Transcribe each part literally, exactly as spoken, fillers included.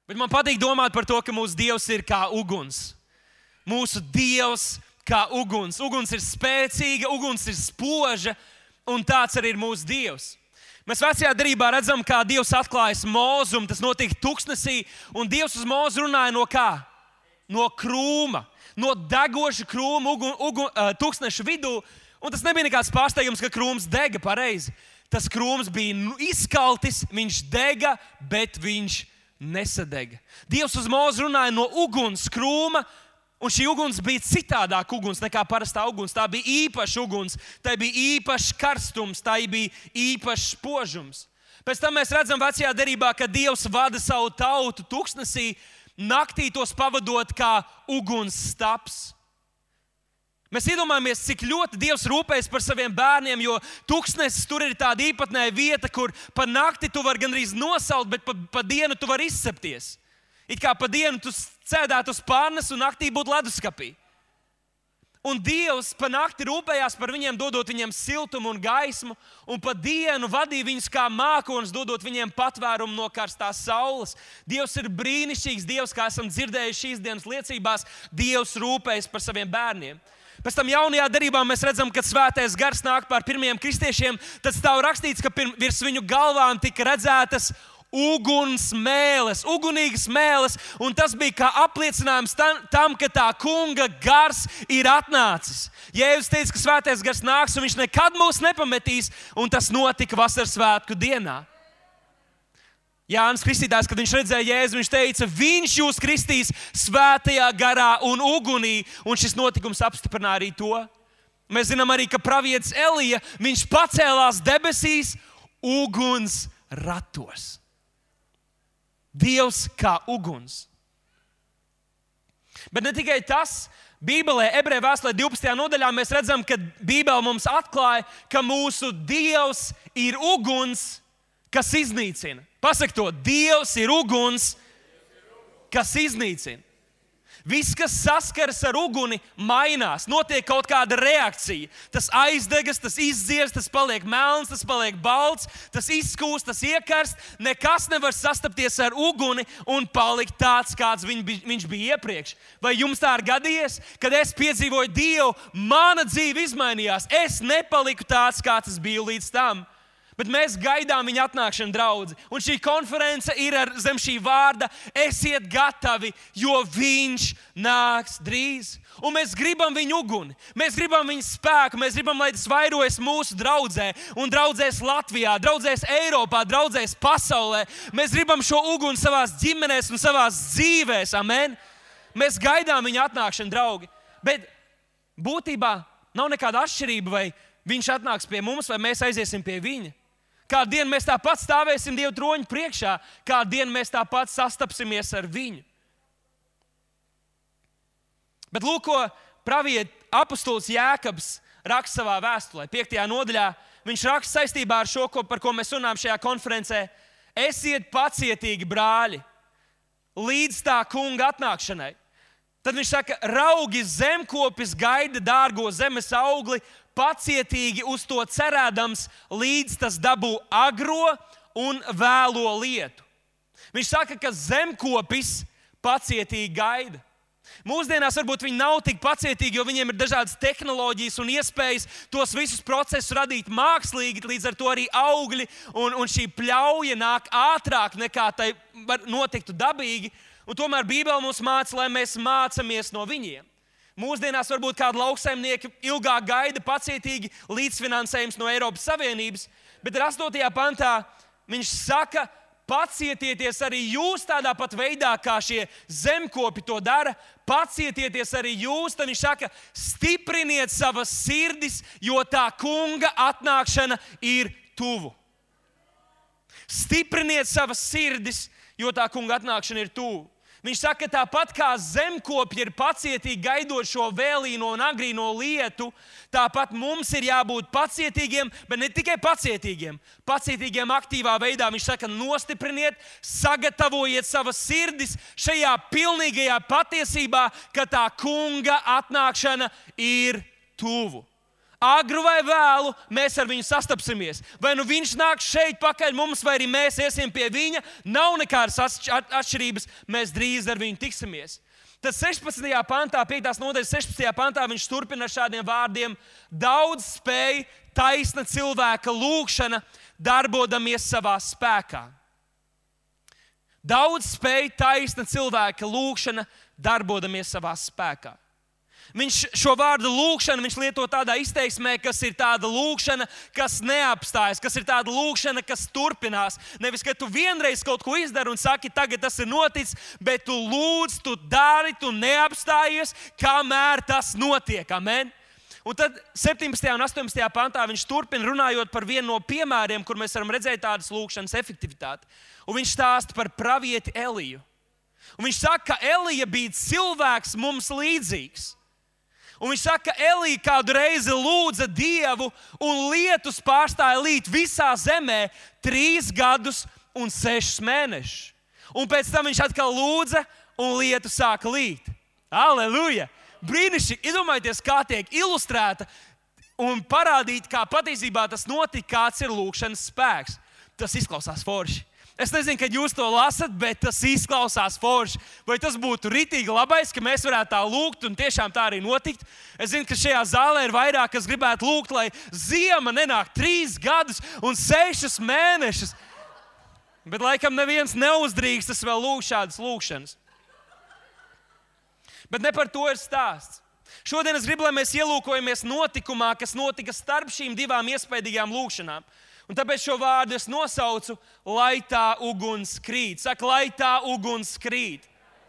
Bet man patīk domāt par to, ka mūsu Dievs ir kā uguns. Mūsu Dievs kā uguns. Uguns ir spēcīga, uguns ir spoža, un tāds arī ir mūsu Dievs. Mēs vecajā derībā redzam, kā Dievs atklājas Mozum, tas notika tuksnesī, un Dievs uz Mozu runāja no kā? No krūma, no degoša krūma ugun, ugun, uh, tuksneša vidū, un tas nebija nekāds pārsteigums, ka krūms dega pareizi. Tas krūms bija izkaltis, viņš dega, bet viņš nesadega. Dievs uz Mozu runāja no uguns krūma, un šī uguns bija citādāk uguns nekā parastā uguns. Tā bija īpaša uguns, tā bija īpašs karstums, tā bija īpašs spožums. Pēc tam mēs redzam vecajā derībā, ka Dievs vada savu tautu tuksnesī, naktī tos pavadot kā uguns staps. Mēs iedomājamies, cik ļoti Dievs rūpējas par saviem bērniem, jo tuksnesis tur ir tāda īpatnēja vieta, kur pa nakti tu vari gandrīz nosalt, bet pa, pa dienu tu vari izsepties. It kā pa dienu tu sēdētu uz pārnes un naktī būtu leduskapī. Un Dievs pa nakti rūpējās par viņiem, dodot viņiem siltumu un gaismu, un pa dienu vadīja viņus kā mākonis, dodot viņiem patvērumu no karstās saules. Dievs ir brīnišķīgs Dievs, kā esam dzirdējuši šīs dienas liecībās. Dievs rūpējas par saviem bērniem. Pēc tam jaunajā derībā mēs redzam, kad svētais gars nāk pār pirmajiem kristiešiem, tad stāv rakstīts, ka pirm, virs viņu galvām tika redzētas uguns mēles, ugunīgas mēles, un tas bija kā apliecinājums tam, tam, ka tā kunga gars ir atnācis. Jēzus teica, ka svētais gars nāks, un viņš nekad mūs nepametīs, un tas notika vasaras svētku dienā. Jānis Kristītājs, kad viņš redzēja Jēzu, viņš teica, viņš jūs kristīs svētajā garā un ugunī, un šis notikums apstiprināja arī to. Mēs zinām arī, ka pravietis Elija, viņš pacēlās debesīs uguns ratos. Dievs kā uguns. Bet ne tikai tas, Bībelē, Ebreju vēstulē divpadsmitajā nodaļā mēs redzam, ka Bībele mums atklāja, ka mūsu Dievs ir uguns, kas iznīcina. Pasaka to, Dievs ir uguns, kas iznīcina. Viss, kas saskaras ar uguni, mainās, notiek kaut kāda reakcija. Tas aizdegas, tas izdzies, tas paliek melns, tas paliek balts, tas izskūst, tas iekarst. Nekas nevar sastapties ar uguni un palikt tāds, kāds viņš bija iepriekš. Vai jums tā ir gadījies? Kad es piedzīvoju Dievu, mana dzīve izmainījās. Es nepaliku tāds, kāds es biju līdz tam. Bet mēs gaidām viņa atnākšanu, draudzi. Un šī konference ir ar zem šī vārda esiet gatavi, jo viņš nāks drīz. Un mēs gribam viņu uguni, mēs gribam viņu spēku, mēs gribam, lai tas vairojas mūsu draudzē un draudzēs Latvijā, draudzēs Eiropā, draudzēs pasaulē. Mēs gribam šo uguni savās ģimenēs un savās dzīvēs, amen. Mēs gaidām viņa atnākšanu, draugi. Bet būtībā nav nekāda atšķirība, vai viņš atnāks pie mums, vai mēs aiziesim pie viņa. Kādu dienu mēs tāpat stāvēsim Dieva troņa priekšā, kādu dienu mēs tāpat sastapsimies ar viņu. Bet lūk, ko praviet apostols Jēkabs raksta savā vēstulē, piektajā nodaļā. Viņš raksta saistībā ar šo, par ko mēs runājam šajā konferencē. Esiet pacietīgi, brāļi, līdz tā kunga atnākšanai. Tad viņš saka, raugi zemkopis gaida dārgo zemes augli, pacietīgi uz to cerēdams, līdz tas dabū agro un vēlo lietu. Viņš saka, ka zemkopis pacietīgi gaida. Mūsdienās varbūt viņi nav tik pacietīgi, jo viņiem ir dažādas tehnoloģijas un iespējas tos visus procesus radīt mākslīgi, līdz ar to arī augļi un, un šī pļauja nāk ātrāk nekā tai notiktu dabīgi. Un tomēr Bībele mums māca, lai mēs mācāmies no viņiem. Mūsdienās varbūt kādi lauksaimnieki ilgāk gaida pacietīgi līdzfinansējums no Eiropas Savienības, bet astotajā pantā viņš saka, pacietieties arī jūs tādā pat veidā, kā šie zemkopi to dara, pacietieties arī jūs, tad viņš saka, stipriniet savas sirdis, jo tā kunga atnākšana ir tuvu. Stipriniet savas sirdis, jo tā kunga atnākšana ir tuvu. Viņš saka, tāpat kā zemkopji ir pacietīgi gaidot šo vēlīno un agrīno lietu, tāpat mums ir jābūt pacietīgiem, bet ne tikai pacietīgiem. Pacietīgiem aktīvā veidā. Viņš saka, nostipriniet, sagatavojiet savas sirdis šajā pilnīgajā patiesībā, ka tā kunga atnākšana ir tuvu. Agru vai vēlu mēs ar viņu sastapsimies. Vai nu viņš nāk šeit pakaļ mums, vai arī mēs iesim pie viņa. Nav nekādas atšķirības, mēs drīz ar viņu tiksimies. Tad sešpadsmitajā pantā, piektās nodaļas sešpadsmitajā pantā viņš turpina ar šādiem vārdiem. Daudz spēj taisna cilvēka lūgšana, darbodamies savā spēkā. Daudz spēj taisna cilvēka lūgšana, darbodamies savā spēkā. Viņš šo vārdu lūgšana viņš lieto tādā izteiksmē, kas ir tāda lūgšana, kas neapstājas, kas ir tāda lūgšana, kas turpinās. Nevis, ka tu vienreiz kaut ko izdari un saki, tagad tas ir noticis, bet tu lūdz, tu dari, tu neapstājies, kamēr tas notiek. Amen. Un tad septiņpadsmitajā un astoņpadsmitajā pantā viņš turpina runājot par vienu no piemēriem, kur mēs varam redzēt tādas lūgšanas efektivitāti. Un viņš stāsta par pravieti Eliju. Un viņš saka, ka Elija bija cilvēks mums līdzīgs. Un viņš saka, ka Elija kādu reizi lūdza Dievu, un lietus pārstāja līt visā zemē trīs gadus un sešus mēnešus. Un pēc tam viņš atkal lūdza, un lietu sāka līt. Aleluja! Brīnišķīgi! Iedomājieties, kā tiek ilustrēta un parādīt, kā patiesībā tas notika, kāds ir lūgšanas spēks. Tas izklausās forši. Es nezinu, kad jūs to lasat, bet tas izklausās forši. Vai tas būtu ritīgi labais, ka mēs varētu tā lūgt un tiešām tā arī notikt? Es zinu, ka šajā zālē ir vairāk, kas gribētu lūgt, lai ziema nenāk trīs gadus un sešus mēnešus. Bet laikam neviens neuzdrīkstas vēl lūgt šādas lūgšanas. Bet ne par to ir stāsts. Šodien es gribu, lai mēs ielūkojamies notikumā, kas notika starp šīm divām iespaidīgām lūgšanām. Un tāpēc šo vārdu es nosaucu, lai tā uguns krīt. Saka, lai tā uguns krīt.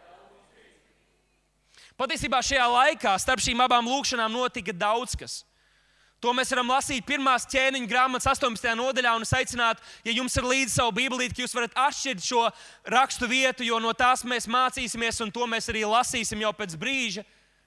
Patiesībā šajā laikā starp šīm abām lūgšanām notika daudz kas. To mēs varam lasīt pirmās ķēniņa grāmatas astoņpadsmitajā nodaļā, un es aicinātu, ja jums ir līdzi savu bībelīti, ka jūs varat atšķirt šo rakstu vietu, jo no tās mēs mācīsimies, un to mēs arī lasīsim jau pēc brīža.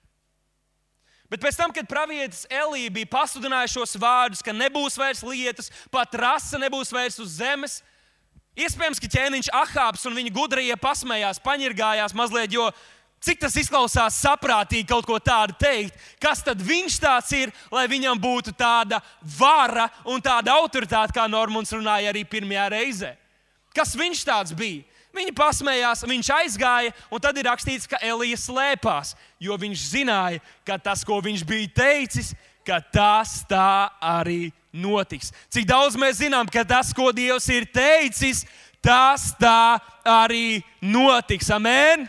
Bet pēc tam, kad pravietis Elija bija pasludinājis šos vārdus, ka nebūs vairs lietus, pat rasa nebūs vairs uz zemes, iespējams, ka ķēniņš Ahābs un viņa gudrie pasmējās, paņirgājās mazliet, jo cik tas izklausās saprātīgi kaut ko tādu teikt, kas tad viņš tāds ir, lai viņam būtu tāda vara un tāda autoritāte, kā Normons runāja arī pirmajā reizē. Kas viņš tāds bija? Viņi pasmējās, viņš aizgāja, un tad ir rakstīts, ka Elija slēpās, jo viņš zināja, ka tas, ko viņš bija teicis, ka tas tā arī notiks. Cik daudz mēs zinām, ka tas, ko Dievs ir teicis, tas tā arī notiks. Amen?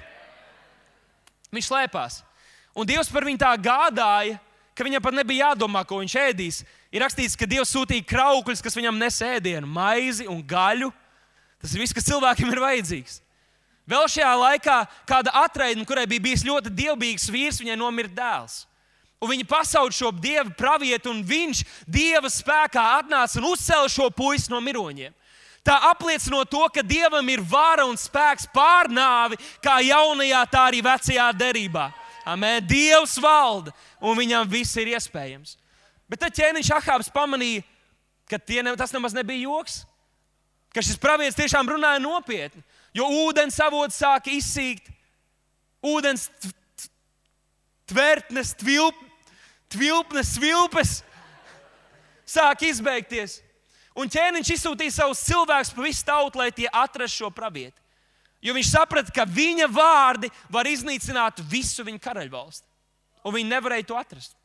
Viņš slēpās. Un Dievs par viņu tā gādāja, ka viņam pat nebija jādomā, ko viņš ēdīs. Ir rakstīts, ka Dievs sūtīja kraukļus, kas viņam nes ēdienu, maizi un gaļu. Tas ir viss, kas cilvēkiem ir vajadzīgs. Vēl šajā laikā kāda atraitne, kurai bija bijis ļoti dievbijīgs vīrs, viņai nomira dēls. Un viņi pasauca šo dievu pravietu, un viņš dieva spēkā atnāca un uzcēla šo puisi no miroņiem. Tā apliecinot to, ka Dievam ir vara un spēks pār nāvi, kā jaunajā, tā arī vecajā derībā. Amen. Dievs valda, un viņam viss ir iespējams. Bet tad ķēniņš Ahābs pamanīja, ka tie, tas nemaz nebija joks. Ka šis pravietis tiešām runāja nopietni, jo ūdens avots sāka izsīkt, ūdens tvertnes, tvilp, tvilpnes, svilpes sāka izbeigties. Un ķēniņš izsūtīja savus cilvēkus pa visu tautu, lai tie atrastu šo pravieti. Jo viņš saprata, ka viņa vārdi var iznīcināt visu viņa karaļvalsti. Un viņi nevarēja to atrast.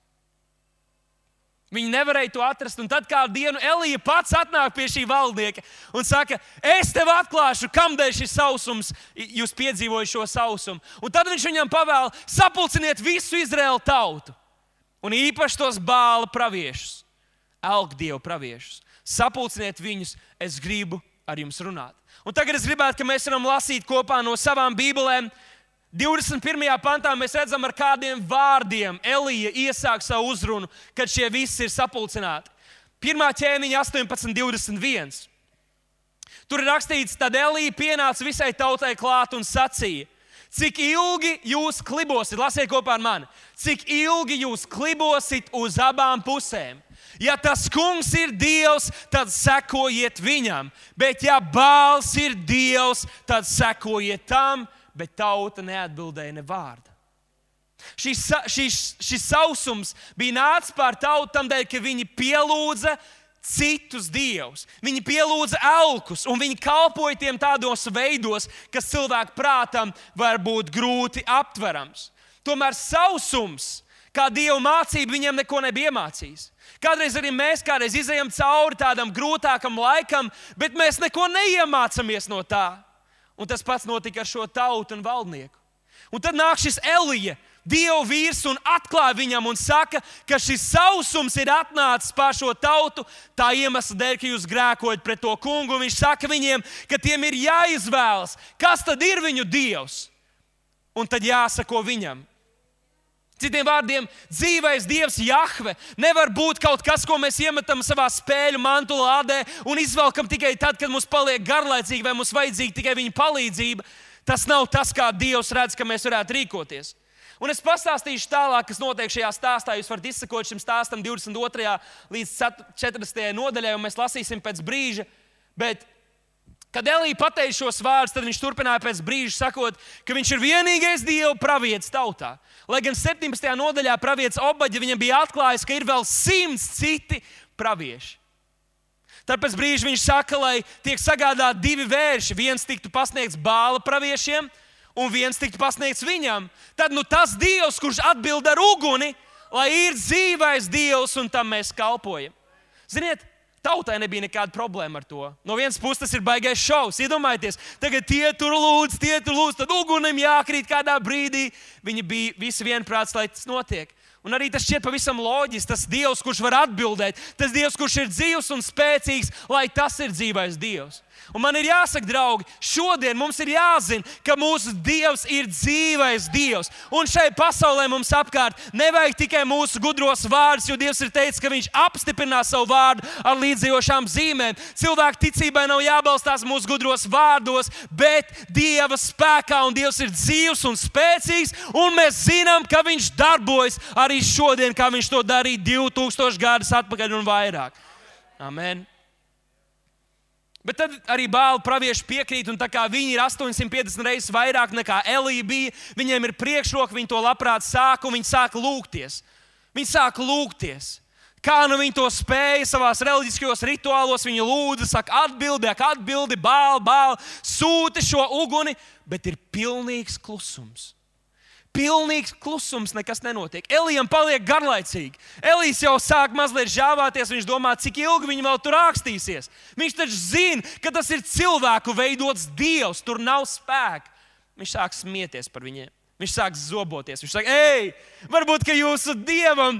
Viņi nevarēja to atrast, un tad kādu dienu Elija pats atnāk pie šī valdnieka un saka, es tev atklāšu, kamdēļ šis sausums, jūs piedzīvojat šo sausumu. Un tad viņš viņam pavēl, sapulciniet visu Izraēlu tautu, un īpaši tos Bāla praviešus, Elgdievu praviešus. Sapulciniet viņus, es gribu ar jums runāt. Un tagad es gribētu, ka mēs varam lasīt kopā no savām bībelēm. divdesmit pirmajā pantā mēs redzam, ar kādiem vārdiem Elija iesāk savu uzrunu, kad šie visi ir sapulcināti. Pirmā ķēniņa astoņpadsmit divdesmit viens. Tur ir rakstīts, tad Elija pienāca visai tautai klāt un sacīja, cik ilgi jūs klibosit, lasiet kopā ar mani, cik ilgi jūs klibosit uz abām pusēm. Ja tas kungs ir Dievs, tad sekojiet viņam, bet ja Bāls ir Dievs, tad sekojiet tam, bet tauta neatbildēja ne vārda. Šis, šis, šis sausums bija nācis pār tautu tam dēļ, ka viņi pielūdza citus dievus. Viņi pielūdza elkus, un viņi kalpoja tiem tādos veidos, kas cilvēku prātam var būt grūti aptverams. Tomēr sausums, kā Dieva mācība, viņiem neko nebija iemācījis. Kādreiz arī mēs kādreiz izejam cauri tādam grūtākam laikam, bet mēs neko neiemācāmies no tā. Un tas pats notika ar šo tautu un valdnieku. Un tad nāk šis Elija, Dieva vīrs, un atklāja viņam un saka, ka šis sausums ir atnācis pār šo tautu tā iemesla dēļ, ka jūs grēkojat pret to kungu. Un viņš saka viņiem, ka tiem ir jāizvēlas, kas tad ir viņu dievs. Un tad jāsako viņam. Citiem vārdiem, dzīvais dievs Jahve nevar būt kaut kas, ko mēs iemetam savā spēļu mantu lādē un izvelkam tikai tad, kad mums paliek garlaicīgi vai mums vajadzīga tikai viņa palīdzība. Tas nav tas, kā Dievs redz, ka mēs varētu rīkoties. Un es pastāstīšu tālāk, kas notiek šajā stāstā. Jūs varat izsekot šim stāstam divdesmit otrajā līdz četrdesmitajai nodaļai, un mēs lasīsim pēc brīža. Bet, kad Elija pateica šos vārdus, tad viņš turpināja pēc brīža sakot, ka viņš ir vienīgais Dieva pravietis tautā. Lai gan septiņpadsmitajā nodaļā pravietis Obaģa viņam bija atklājis, ka ir vēl simts citi pravieši. Tad pēc brīža viņš saka, lai tiek sagādāti divi vērši. Viens tiktu pasniegts Bāla praviešiem, un viens tiktu pasniegts viņam. Tad nu tas Dievs, kurš atbild ar uguni, lai ir dzīvais Dievs, un tam mēs kalpojam. Ziniet, tautai nebija nekāda problēma ar to. No vienas puses tas ir baigais šovs. Iedomājieties, tagad tie tur lūdz, tie tur lūdz, tad ugunim jākrīt kādā brīdī. Viņi bija visi vienprāts, lai tas notiek. Un arī tas šķiet pavisam loģiski. Tas Dievs, kurš var atbildēt, tas Dievs, kurš ir dzīvs un spēcīgs, lai tas ir dzīvais Dievs. Un man ir jāsaka, draugi, šodien mums ir jāzina, ka mūsu Dievs ir dzīvais Dievs. Un šai pasaulē mums apkārt nevajag tikai mūsu gudros vārdus, jo Dievs ir teicis, ka viņš apstiprinās savu vārdu ar līdzējošām zīmēm. Cilvēku ticībai nav jābalstās mūsu gudros vārdos, bet Dieva spēkā, un Dievs ir dzīvs un spēcīgs, un mēs zinām, ka viņš darbojas arī šodien, kā viņš to darīja divi tūkstoši gadus atpakaļ un vairāk. Amen. Bet tad arī Bāla pravieši piekrīt, un tā kā viņi ir astoņsimt piecdesmit reizes vairāk nekā Elija bija, viņiem ir priekšroka, viņi to labprāt sāk, un viņi sāk lūgties. Viņi sāk lūgties. Kā nu viņi to spēja savās reliģiskajos rituālos, viņi lūdza, saka atbildi, ak atbildi, Bāla, Bāla, sūti šo uguni, bet ir pilnīgs klusums. Pilnīgs klusums, nekas nenotiek. Elijam paliek garlaicīgi. Elijs jau sāk mazliet žāvāties, viņš domā, cik ilgi viņi vēl tur ākstīsies. Viņš taču zina, ka tas ir cilvēku veidots Dievs, tur nav spēka. Viņš sāk smieties par viņiem. Viņš sāk zoboties. Viņš saka, ej, varbūt, ka jūsu Dievam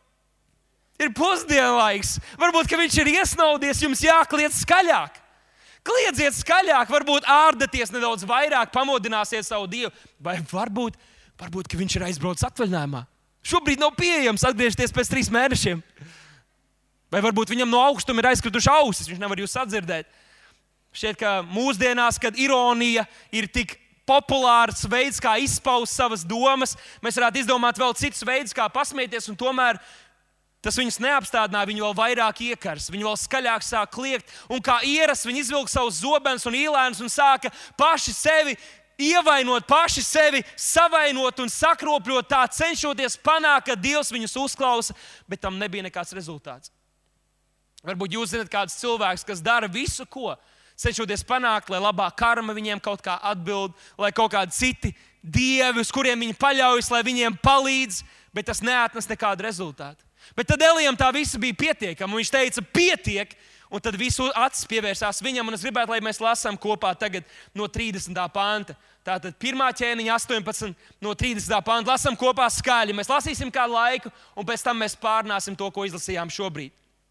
ir pusdienlaiks. Varbūt, ka viņš ir iesnaudies, jums jākliedz skaļāk. Kliedziet skaļāk, varbūt ārdaties nedaudz vairāk, pamodināsiet savu Dievu. Vai varbūt Varbūt, ka viņš ir aizbraucis atvaļinājumā. Šobrīd nav pieejams atgriezties pēc trīs mēnešiem. Vai varbūt viņam no augstuma ir aizkrituši ausis, viņš nevar jūs sadzirdēt. Šķiet, ka mūsdienās, kad ironija ir tik populārs veids, kā izpaust savas domas, mēs varētu izdomāt vēl citus veidus, kā pasmieties, un tomēr tas viņus neapstādināja, viņi vēl vairāk iekars, viņi vēl skaļāk sāk kliegt, un kā ierasts, viņi izvilka savus zobenus un īlēnus un sāka paši sevi ievainot, paši sevi savainot un sakropļot, tā cenšoties panākt, ka Dievs viņus uzklausa, bet tam nebija nekāds rezultāts. Varbūt jūs zināt kādus cilvēkus, kas dara visu, ko, cenšoties panākt, lai labā karma viņiem kaut kā atbild, lai kaut kādi citi dievi, uz kuriem viņi paļaujas, lai viņiem palīdz, bet tas neatnes nekādu rezultātu. Bet tad Elijam tā viss bija pietiekami, un viņš teica, pietiek, un tad visu acis pievērsās viņam, un es gribētu, lai mēs lasām kopā tagad no trīsdesmitā panta. Tātad pirmā ķēniņa astoņpadsmit no trīsdesmitā panta. Lasām kopā skaļi. Mēs lasīsim kādu laiku, un pēc tam mēs pārnāsim to, ko izlasījām šobrīd.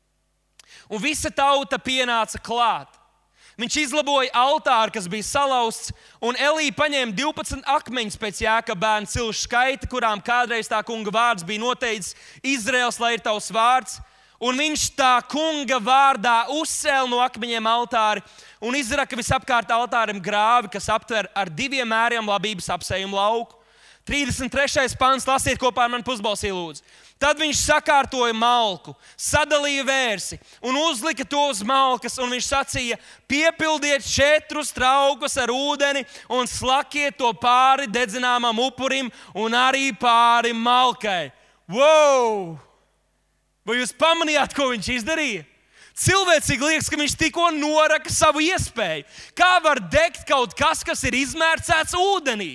Un visa tauta pienāca klāt. Viņš izlaboja altāru, kas bija salauzts, un Elija paņēma divpadsmit akmeņus pēc Jākaba bērna cilšu skaita, kurām kādreiz tā kunga vārds bija noteicis Izraels, lai ir tavs vārds. Un viņš tā kunga vārdā uzcēla no akmeņiem altāri un izraka visapkārt altārim grāvi, kas aptver ar diviem mēriem labības apsējumu lauku. trīsdesmit trešais pants, lasiet kopā ar mani pusbalsī lūdzu. Tad viņš sakārtoja malku, sadalīja vērsi un uzlika to uz malkas, un viņš sacīja, piepildiet četrus traukus ar ūdeni un slakiet to pāri dedzināmam upurim un arī pāri malkai. Wow! Vai jūs pamanījāt, ko viņš izdarīja? Cilvēcīgi liekas, ka viņš tikko noraka savu iespēju. Kā var degt kaut kas, kas ir izmērcēts ūdenī?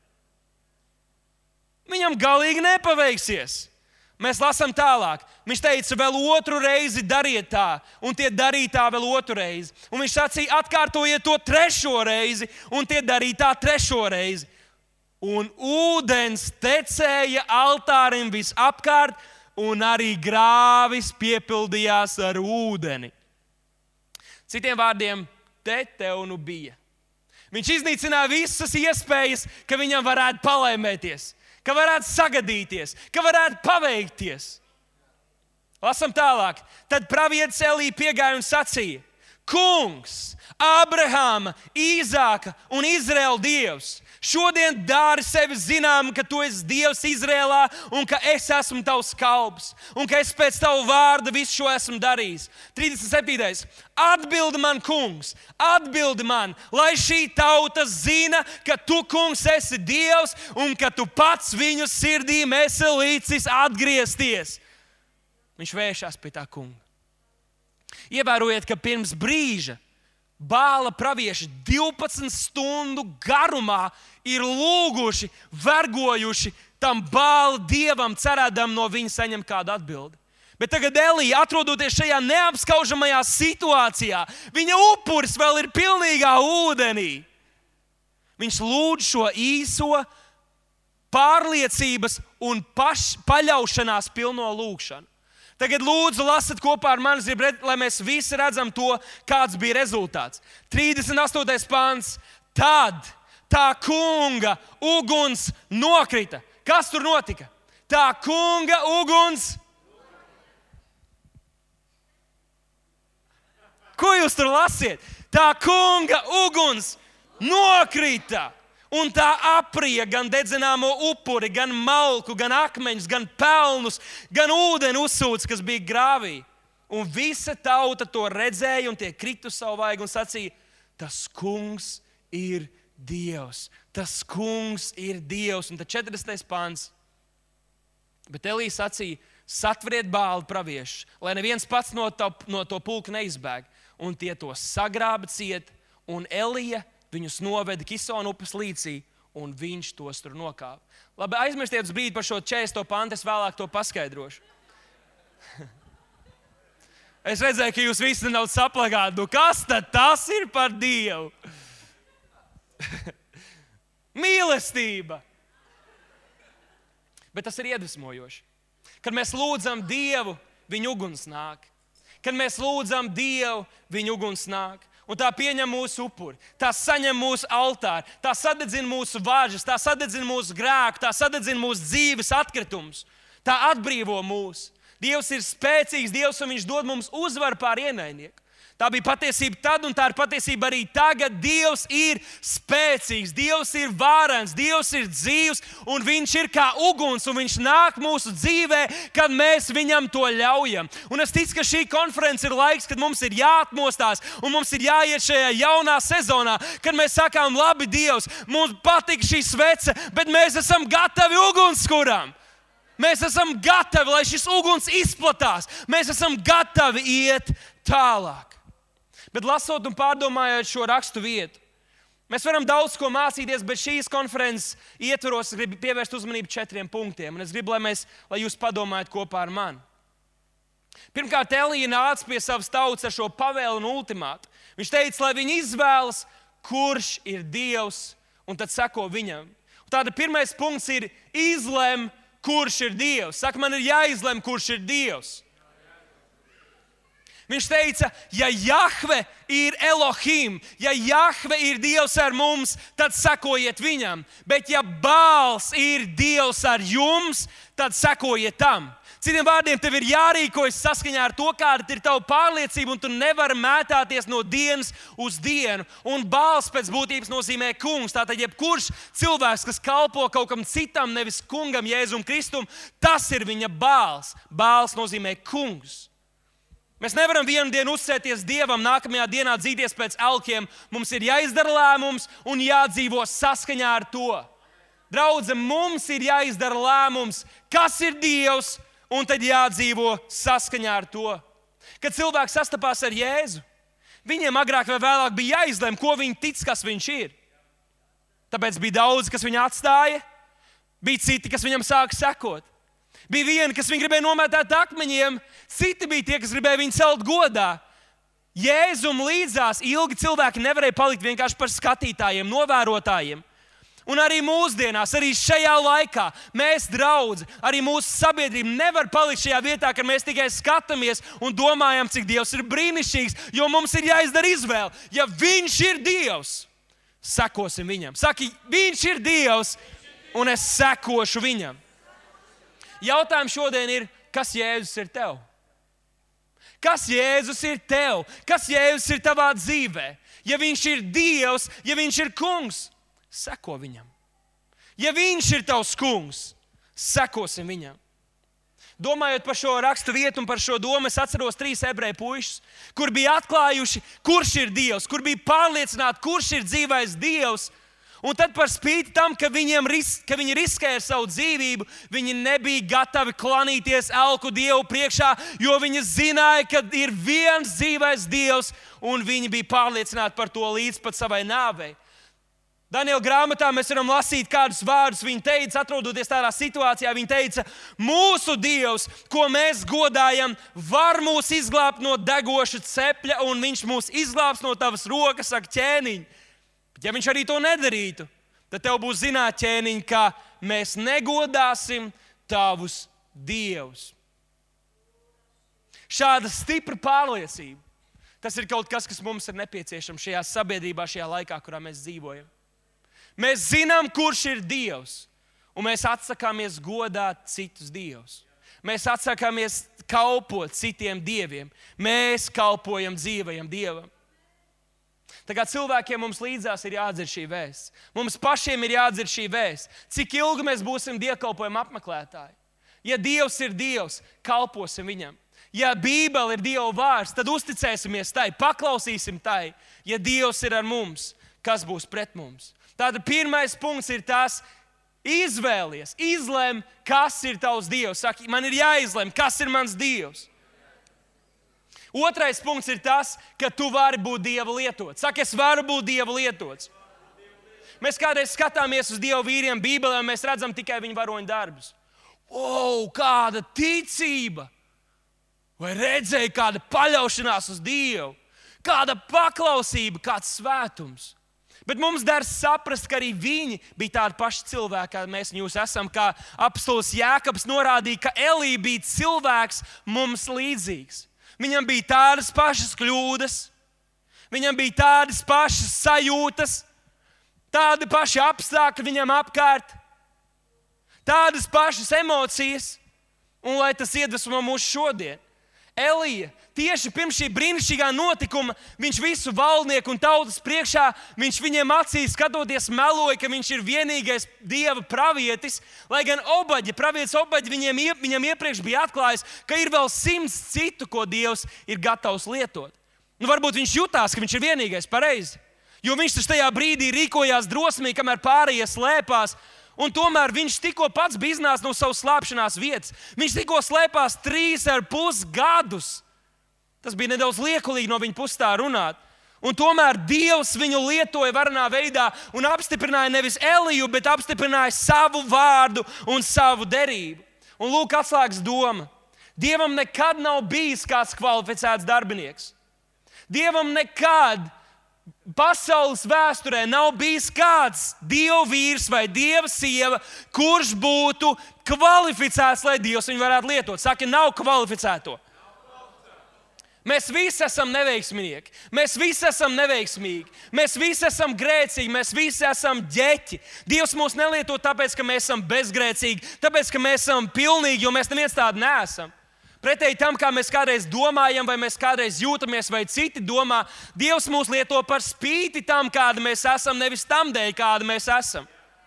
Viņam galīgi nepaveiksies. Mēs lasām tālāk. Viņš teica, vēl otru reizi dariet tā, un tie darīja tā vēl otru reizi. Un viņš sacīja, atkārtojiet to trešo reizi, un tie darīja tā trešo reizi. Un ūdens tecēja altārim visapkārt, un arī grāvis piepildījās ar ūdeni. Citiem vārdiem, te tev nu bija. Viņš iznīcināja visas iespējas, ka viņam varētu palaimēties, ka varētu sagadīties, ka varētu paveikties. Lasam tālāk. Tad pravietis Elija piegāja un sacīja, Kungs, Abrahama, Īzāka un Izraēla Dievs, šodien dari sevi zinām, ka tu esi Dievs Izrēlā un ka es esmu tavs kalps un ka es pēc tavu vārda visu šo esmu darījis. trīsdesmit septītais Atbildi man, Kungs, atbildi man, lai šī tauta zina, ka tu, Kungs, esi Dievs un ka tu pats viņu sirdīm esi līdzis atgriezties. Viņš vēršās pie tā kunga. Ievērojiet, ka pirms brīža Bāla pravieši divpadsmit stundu garumā ir lūguši, vergojuši tam Bāla dievam, cerēdam no viņa saņemt kādu atbildi. Bet tagad Elija, atrodoties šajā neapskaužamajā situācijā, viņa upuris vēl ir pilnīgā ūdenī. Viņš lūdz šo īso pārliecības un paš, paļaušanās pilno lūgšanu. Tagad lūdzu, lasat kopā ar mani, lai mēs visi redzam to, kāds bija rezultāts. trīsdesmit astotais pants. Tad tā kunga uguns nokrita. Kas tur notika? Tā kunga uguns. Ko jūs tur lasiet? Tā kunga uguns nokrita. Un tā aprija gan dedzināmo upuri, gan malku, gan akmeņus, gan pelnus, gan ūdeni uzsūc, kas bija grāvī. Un visa tauta to redzēja un tie krita uz savu vaigu un sacīja, tas kungs ir Dievs, tas kungs ir Dievs. Un tad četrdesmitais pants. Bet Elija sacīja, satveriet Bāla praviešu, lai neviens pats no to, no to pulka neizbēg. Un tie to sagrāba ciet, un Elija viņus noveda Kisona upes līcī, un viņš tos tur nokāva. Labi, aizmirstiet uz brīdi par šo četrdesmito pantu, es vēlāk to paskaidrošu. Es redzēju, ka jūs visi nedaudz saplagāt, nu kas tad tas ir par Dievu? Mīlestība. Bet tas ir iedvesmojoši. Kad mēs lūdzam Dievu, viņa uguns nāk. Kad mēs lūdzam Dievu, viņa uguns nāk. Un tā pieņem mūsu upuri, tā saņem mūsu altāri, tā sadedzina mūsu vāžas, tā sadedzina mūsu grēku, tā sadedzina mūsu dzīves atkritumus. Tā atbrīvo mūs. Dievs ir spēcīgs, Dievs, un viņš dod mums uzvaru pār ienaidnieku. Tā bija patiesība tad, un tā ir patiesība arī tagad. Dievs ir spēcīgs, Dievs ir varens, Dievs ir dzīvs, un viņš ir kā uguns, un viņš nāk mūsu dzīvē, kad mēs viņam to ļaujam. Un es ticu, ka šī konference ir laiks, kad mums ir jāatmostās, un mums ir jāiet šajā jaunā sezonā, kad mēs sakām, labi, Dievs, mums patīk šī svece, bet mēs esam gatavi ugunskuram. Mēs esam gatavi, lai šis uguns izplatās. Mēs esam gatavi iet tālāk. Bet lasot un pārdomājot šo rakstu vietu, mēs varam daudz ko mācīties, bet šīs konferences ietvaros gribu pievērst uzmanību četriem punktiem. Un es gribu, lai, mēs, lai jūs padomājat kopā ar mani. Pirmkārt, Elija nāca pie savas tautas ar šo pavēlu un ultimātu. Viņš teica, lai viņi izvēlas, kurš ir Dievs, un tad seko viņam. Un tāda pirmais punkts ir izlem, kurš ir Dievs. Saka, man ir jāizlem, kurš ir Dievs. Viņš teica, ja Jahve ir Elohim, ja Jahve ir Dievs ar mums, tad sekojiet viņam. Bet ja Bāls ir Dievs ar jums, tad sekojiet tam. Citiem vārdiem, tev ir jārīkojas saskaņā ar to, kāda ir tava pārliecība, un tu nevari mētāties no dienas uz dienu. Un bāls pēc būtības nozīmē kungs. Tātad jebkurš cilvēks, kas kalpo kaut kam citam, nevis kungam, Jēzum Kristum, tas ir viņa bāls. Bāls nozīmē kungs. Mēs nevaram vienu dienu uzsēties Dievam, nākamajā dienā dzīties pēc elkiem. Mums ir jāizdara lēmums un jādzīvo saskaņā ar to. Draudze, mums ir jāizdara lēmums, kas ir Dievs, un tad jādzīvo saskaņā ar to. Kad cilvēks sastapās ar Jēzu, viņiem agrāk vai vēlāk bija jāizlem, ko viņi tic, kas viņš ir. Tāpēc bija daudzi, kas viņu atstāja, bija citi, kas viņam sāka sekot. Bija vieni, kas viņu gribēja nomētāt akmeņiem, citi bija tie, kas gribēja viņu celt godā. Jēzum līdzās ilgi cilvēki nevarēja palikt vienkārši par skatītājiem, novērotājiem. Un arī mūsdienās, arī šajā laikā mēs, draudzi, arī mūsu sabiedrība nevar palikt šajā vietā, ka mēs tikai skatāmies un domājam, cik Dievs ir brīnišķīgs, jo mums ir jāizdara izvēle. Ja Viņš ir Dievs, sekosim Viņam. Saki, Viņš ir Dievs, un es sekošu Viņam. Jautājums šodien ir, kas Jēzus ir tev? Kas Jēzus ir tev? Kas Jēzus ir tavā dzīvē? Ja Viņš ir Dievs, ja Viņš ir kungs, seko Viņam. Ja Viņš ir tavs kungs, sekosim Viņam. Domājot par šo rakstu vietu un par šo domu, es atceros trīs ebreju puišus, kur bija atklājuši, kurš ir Dievs, kur bija pārliecināti, kurš ir dzīvais Dievs. Un tad par spīti tam, ka, ris, ka viņi riskēja savu dzīvību, viņi nebija gatavi klanīties elku Dievu priekšā, jo viņi zināja, ka ir viens dzīvais Dievs, un viņi bija pārliecināti par to līdz pat savai nāvei. Daniela grāmatā mēs varam lasīt kādus vārdus. Viņa teica, atrodoties tādā situācijā, viņa teica, mūsu Dievs, ko mēs godājam, var mūs izglābt no degoša cepļa, un Viņš mūs izglābs no tavas rokas, saka ķēniņ. Bet ja Viņš arī to nedarītu, tad tev būs zināt, ķēniņ, ka mēs negodāsim tavus dievus. Šāda stipra pārliecība, tas ir kaut kas, kas mums ir nepieciešams šajā sabiedrībā, šajā laikā, kurā mēs dzīvojam. Mēs zinām, kurš ir Dievs, un mēs atsakāmies godāt citus dievus. Mēs atsakāmies kalpot citiem dieviem. Mēs kalpojam dzīvajam Dievam. Tā kā cilvēkiem mums līdzās ir jādzird šī vēsts. Mums pašiem ir jādzird šī vēsts. Cik ilgi mēs būsim dievkalpojuma apmeklētāji? Ja Dievs ir Dievs, kalposim Viņam. Ja Bībele ir Dieva vārds, tad uzticēsimies tai, paklausīsim tai. Ja Dievs ir ar mums, kas būs pret mums? Tātad pirmais punkts ir tas, izvēlies, izlem, kas ir tavs Dievs. Saki, man ir jāizlem, kas ir mans Dievs. Otrais punkts ir tas, ka tu vari būt Dieva lietots. Saki, es varu būt Dieva lietots. Mēs kādreiz skatāmies uz Dieva vīriem Bībelē, un mēs redzam tikai viņu varoņu darbus. O, kāda ticība! Vai redzēji, kāda paļaušanās uz Dievu? Kāda paklausība, kāds svētums? Bet mums der saprast, ka arī viņi bija tādi paši cilvēki, kā mēs jūs esam, kā apostols Jēkabs norādīja, ka Elija bija cilvēks mums līdzīgs. Viņam bija tādas pašas kļūdas, viņam bija tādas pašas sajūtas, tādi paši apstākļi viņam apkārt, tādas pašas emocijas, un lai tas iedvesmo mūs šodien. Elija, tieši pirms šī brīnišķīgā notikuma, viņš visu valdnieku un tautas priekšā, viņš viņiem acīs skatoties meloja, ka viņš ir vienīgais Dieva pravietis, lai gan Obaģa, pravietis Obaģa viņiem, viņam iepriekš bija atklājis, ka ir vēl simts citu, ko Dievs ir gatavs lietot. Nu, varbūt viņš jutās, ka viņš ir vienīgais, pareizi, jo viņš taču tajā brīdī rīkojās drosmīgi, kamēr pārējie slēpās. Un tomēr viņš tikko pats bija iznācis no savas slēpšanās vietas. Viņš tikko slēpās trīs ar pus gadus. Tas bija nedaudz liekulīgi no viņa puses tā runāt. Un tomēr Dievs viņu lietoja varenā veidā un apstiprināja nevis Eliju, bet apstiprināja savu vārdu un savu derību. Un lūk, atslēgas doma. Dievam nekad nav bijis kāds kvalificēts darbinieks. Dievam nekad pasaules vēsturē nav bijis kāds dievvīrs vai dieva sieva, kurš būtu kvalificēts, lai Dievs viņu varētu lietot. Saki, nav kvalificēto. Mēs visi esam neveiksminieki, mēs visi esam neveiksmīgi, mēs visi esam grēcīgi, mēs visi esam ģeķi. Dievs mūs nelieto tāpēc, ka mēs esam bezgrēcīgi, tāpēc, ka mēs esam pilnīgi, jo mēs neviens tādi neesam. Pretēji tam, kā mēs kādreiz domājam, vai mēs kādreiz jūtamies, vai citi domā, Dievs mūs lieto par spīti tam, kāda mēs esam, nevis tam dēļ, kāda mēs esam.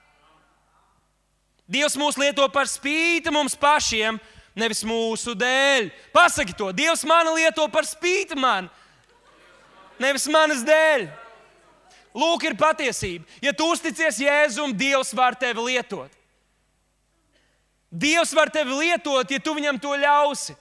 Dievs mūs lieto par spīti mums pašiem, nevis mūsu dēļ. Pasaki to, Dievs mani lieto par spīti man, nevis manas dēļ. Lūk, ir patiesība. Ja tu uzticies Jēzum, Dievs var tevi lietot. Dievs var tevi lietot, ja tu viņam to ļausi.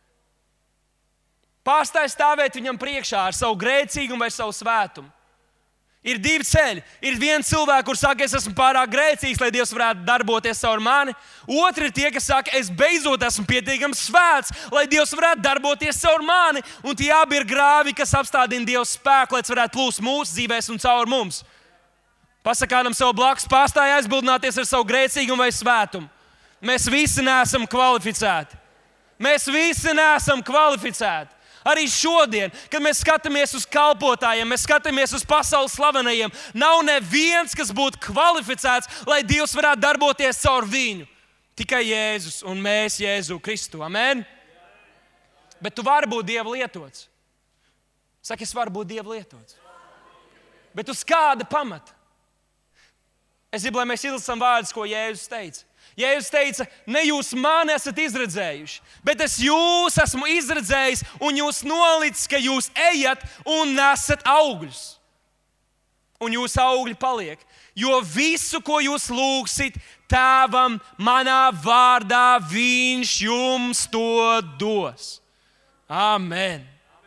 Pārstāj stāvēt viņam priekšā ar savu grēcīgumu vai savu svētumu. Ir divi ceļi. Ir viens cilvēks, kurš saka, es esmu pārāk grēcīgs, lai Dievs varētu darboties caur mani. Otri ir tie, kas saka, es beidzot esmu pietiekami svēts, lai Dievs varētu darboties caur mani. Un tie abi ir grāvi, kas apstādina Dieva spēku, lai tas varētu plūst mūsu dzīvēs un caur mums. Pasakādam savu blakus, pārstāj aizbildināties ar savu grēcīgumu vai svētumu. Mēs visi neesam kvalificēti. Mēs visi neesam kvalificēti. Arī šodien, kad mēs skatāmies uz kalpotājiem, mēs skatāmies uz pasaules slavenajiem, nav neviens, kas būtu kvalificēts, lai Dievs varētu darboties caur viņu. Tikai Jēzus un mēs Jēzu Kristu. Amen? Bet tu vari būt Dieva lietots. Saki, es varu būt Dieva lietots. Bet uz kāda pamata? Es gribu, lai mēs izlasām vārdus, ko Jēzus teica. Jēzus teica, ne jūs mani esat izredzējuši, bet es jūs esmu izredzējis un jūs nolicis, ka jūs ejat un nesat augļus. Un jūsu augļi paliek. Jo visu, ko jūs lūgsit Tēvam manā vārdā, Viņš jums to dos. Amen.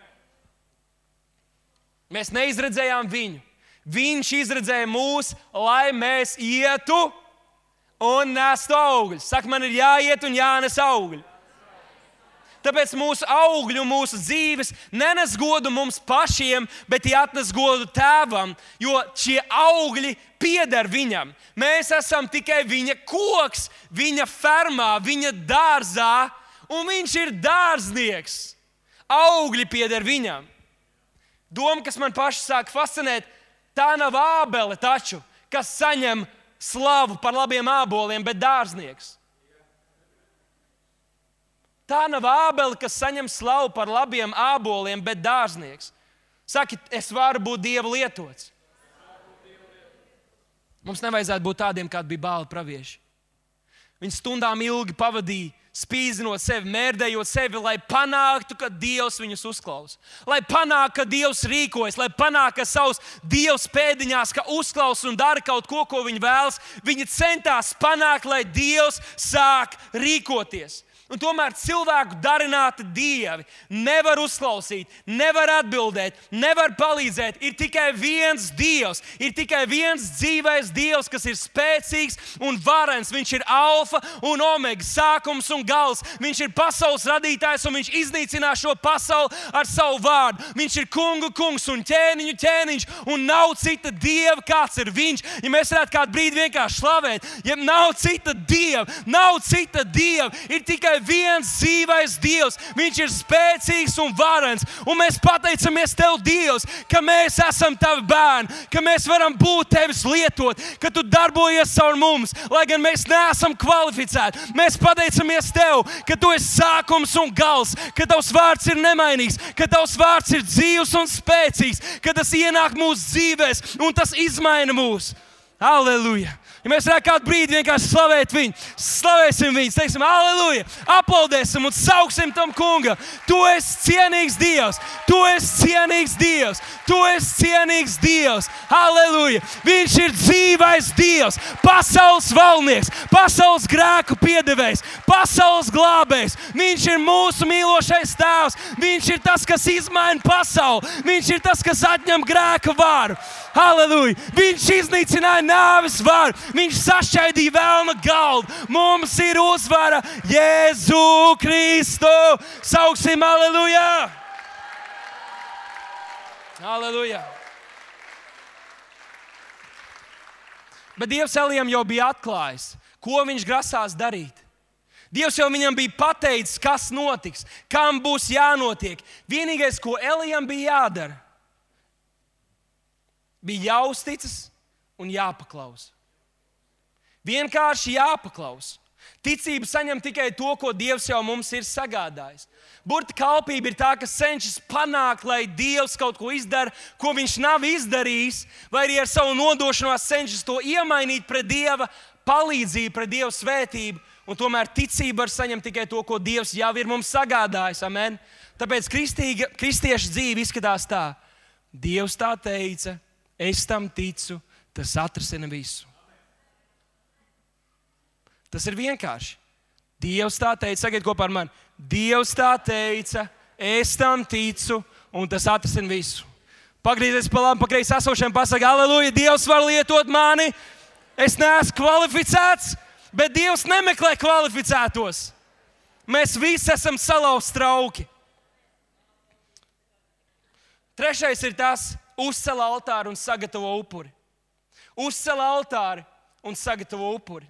Mēs neizredzējām viņu. Viņš izredzēja mūs, lai mēs ietu un nestu augļus. Saka, man ir jāiet un jānes augļi. Tāpēc mūsu augļi un mūsu dzīves nenes godu mums pašiem, bet tie atnes godu Tēvam, jo šie augļi pieder viņam. Mēs esam tikai viņa koks, viņa fermā, viņa dārzā, un viņš ir dārznieks. Augļi pieder viņam. Doma, kas man paši sāk fascinēt, tā nav ābele taču, kas saņem slavu par labiem āboliem, bet dārznieks. Tā nav ābele, kas saņem slavu par labiem āboliem, bet dārznieks. Saki, es varu būt Dieva lietots. Mums nevajadzētu būt tādiem, kādi bija Bāla pravieši. Viņi stundām ilgi pavadīja, spīdzinot sevi, mērdējot sevi, lai panāktu, ka Dievs viņus uzklausa. Lai panāktu, ka Dievs rīkojas, lai panāktu, ka savs Dievs pēdiņās, ka uzklausa un dara kaut ko, ko viņi vēlas. Viņi centās panākt, lai Dievs sāk rīkoties. Un tomēr cilvēku darināti dievi nevar uzklausīt, nevar atbildēt, nevar palīdzēt. Ir tikai viens Dievs, ir tikai viens dzīvais Dievs, kas ir spēcīgs un varens. Viņš ir alfa un omega, sākums un gals. Viņš ir pasaules radītājs un viņš iznīcinās šo pasauli ar savu vārdu. Viņš ir kungu kungs un ķēniņu ķēniņš un nav cita dieva, kāds ir viņš. Ja mēs varētu kādu brīdi vienkārši slavēt, ja nav cita dieva, nav cita dieva, ir tikai viens dzīvais Dievs. Viņš ir spēcīgs un varens. Un mēs pateicamies Tev, Dievs, ka mēs esam Tavi bērni, ka mēs varam būt Tevis lietot, ka Tu darbojies caur mums, lai gan mēs neesam kvalificēti. Mēs pateicamies Tev, ka Tu esi sākums un gals, ka Tavs vārds ir nemainīgs, ka Tavs vārds ir dzīvs un spēcīgs, ka tas ienāk mūsu dzīvēs un tas izmaina mūs. Halleluja! Ja mēs varētu kādu brīdi vienkārši slavēt viņu, slavēsim viņu, teiksim, halleluja, aplaudēsim un sauksim tam kungam. Tu esi cienīgs Dievs, tu esi cienīgs Dievs, tu esi cienīgs Dievs, halleluja. Viņš ir dzīvais Dievs, pasaules valdnieks, pasaules grēku piedevējs, pasaules glābējs. Viņš ir mūsu mīlošais tēvs, viņš ir tas, kas izmaina pasauli, viņš ir tas, kas atņem grēka varu. Halleluja! Viņš iznīcināja nāves varu. Viņš sašķaidīja vēlna galdu. Mums ir uzvara Jēzu Kristu. Sauksim halleluja! Halleluja! Bet Dievs Elijam jau bija atklājis, ko viņš grasās darīt. Dievs jau viņam bija pateicis, kas notiks, kam būs jānotiek. Vienīgais, ko Elijam bija jādara, bija jāuzticas un jāpaklausa. Vienkārši jāpaklausa. Ticība saņem tikai to, ko Dievs jau mums ir sagādājis. Burta kalpība ir tā, kas cenšas panākt, lai Dievs kaut ko izdara, ko viņš nav izdarījis, vai arī ar savu nodošanos cenšas to iemainīt pret Dieva palīdzību, pret Dieva svētību. Un tomēr ticība var saņemt tikai to, ko Dievs jau ir mums sagādājis. Amen. Tāpēc kristīga, kristieša dzīve izskatās tā. Dievs tā teica, es tam ticu, tas atrisina visu. Tas ir vienkārši. Dievs tā teica, sakiet kopā ar mani. Dievs tā teica, es tam ticu, un tas atrisina visu. Pagriezies pa labi, pa kreisi esošiem, pasaka, aleluja, Dievs var lietot mani. Es neesmu kvalificēts, bet Dievs nemeklē kvalificētos. Mēs visi esam salauzti trauki. Trešais ir tas, uzcel altāri un sagatavo upuri. Uzcel altāri un sagatavo upuri.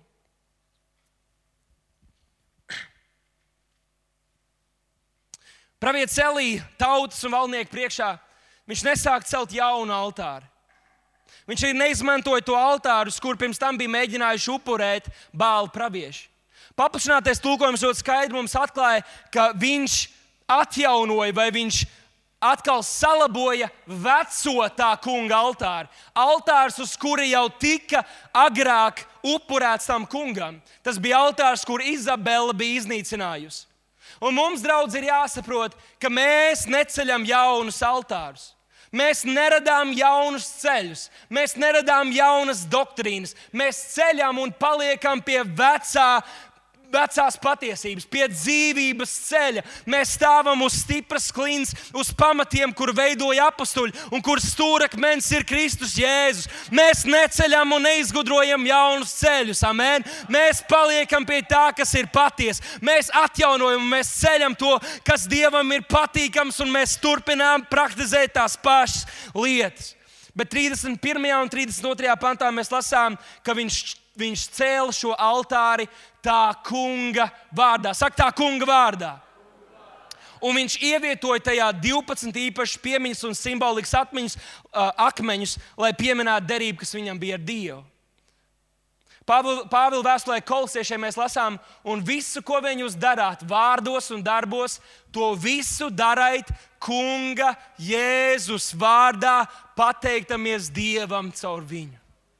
Pravietis Elija tautas un valdnieku priekšā, viņš nesāk celt jaunu altāri. Viņš arī neizmantoja to altāru, uz kur pirms tam bija mēģinājuši upurēt Bāla pravieši. Paplašinātais tulkojums ļoti skaidri mums atklāja, ka viņš atjaunoja vai viņš atkal salaboja veco tā kunga altāri. Altārs, uz kura jau tika agrāk upurēts tam kungam. Tas bija altārs, kur Izabela bija iznīcinājusi. Un mums, draudz, ir jāsaprot, ka mēs neceļam jaunus altārus. Mēs neradām jaunus ceļus, mēs neradām jaunas doktrīnas. Mēs ceļam un paliekam pie vecā, vecās patiesības, pie dzīvības ceļa. Mēs stāvam uz stipras klints, uz pamatiem, kur veidoja apustuļi un kur stūrakmens ir Kristus Jēzus. Mēs neceļam un neizgudrojam jaunus ceļus, amen. Mēs paliekam pie tā, kas ir patiesa. Mēs atjaunojam un mēs ceļam to, kas Dievam ir patīkams, un mēs turpinām praktizēt tās pašas lietas. Bet trīsdesmit pirmajā un trīsdesmit otrajā pantā mēs lasām, ka viņš, viņš cēla šo altāri tā kunga vārdā. Saka tā kunga vārdā. Un viņš ievietoja tajā divpadsmit īpašas piemiņas un simbolikas atmiņas, uh, akmeņus, lai pieminētu derību, kas viņam bija ar Dievu. Pāvila vēstulē Kolosiešiem mēs lasām, un visu, ko vien jūs darāt, vārdos un darbos, to visu darīt kunga Jēzus vārdā, pateiktamies Dievam caur viņu.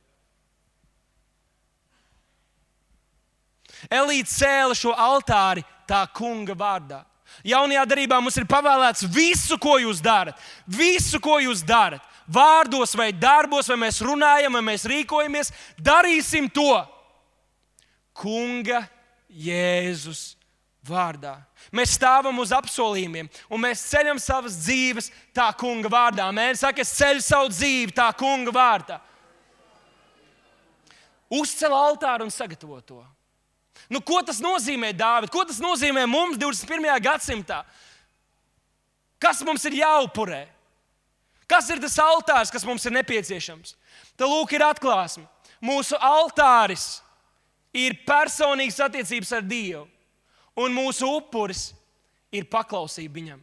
Elija cēla šo altāri tā kunga vārdā. Jaunajā darbā mums ir pavēlēts visu, ko jūs darat, visu, ko jūs darat, vārdos vai darbos, vai mēs runājam, vai mēs rīkojamies, darīsim to kunga Jēzus vārdā. Mēs stāvam uz apsolījumiem, un mēs ceļam savas dzīves tā kunga vārdā. Mēs sakām, es ceļu savu dzīvi tā kunga vārdā. Uzcel altāru un sagatavo to. Nu, ko tas nozīmē, Dāvid? Ko tas nozīmē mums divdesmit pirmajā gadsimtā? Kas mums ir jāupurē? Kas ir tas altārs, kas mums ir nepieciešams? Te lūk ir atklāsme. Mūsu altāris ir personīgas attiecības ar Dievu, un mūsu upuris ir paklausība viņam.